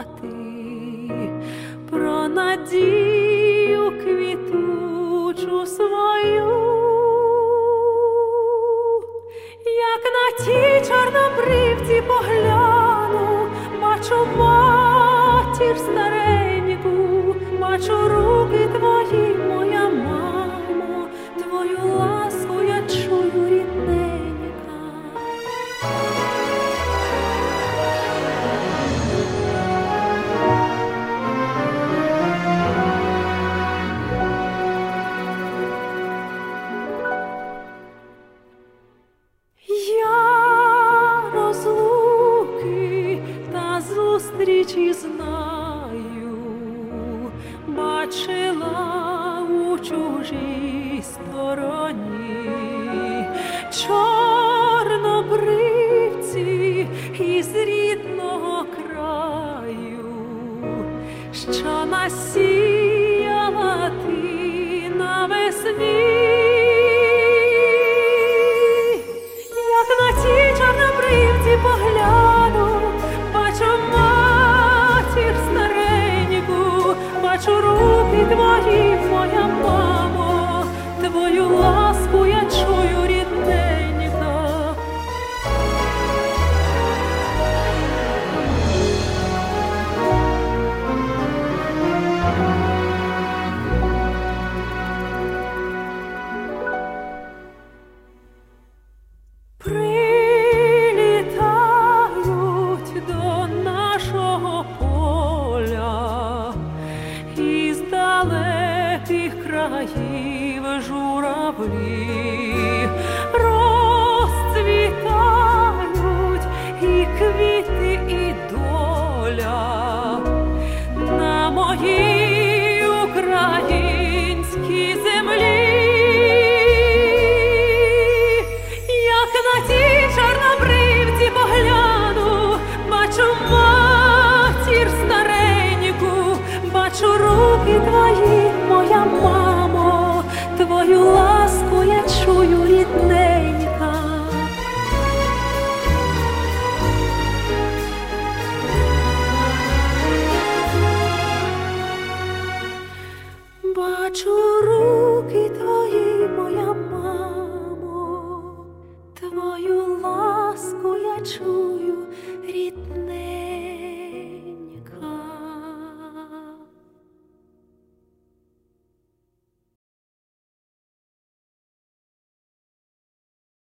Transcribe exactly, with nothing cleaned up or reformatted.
про надію квітучу свою. Як на ті чорнобривці погляну, бачу матір стареньку, бачу руки твої, моя мамо, твою ласку я чую, рідненька. Зустрічі знаю, бачила у чужій стороні чорнобривці із рідного краю, що насіяла ти навесні. Як на ті чорнобривці погляну, бачу матір стареньку, бачу руки твої, моя мамо, твою ласку я чую, рідненька. Далеких країв журавлі розцвітають і квіти, і доля на моїй українській землі. Як на ті чорнобривці погляну, бачу матір стареньку, бачу руки твої, моя мамо, твою ласку я чую, рідненька. Бачу руки твої, моя мамо, твою ласку я чую, рідненька.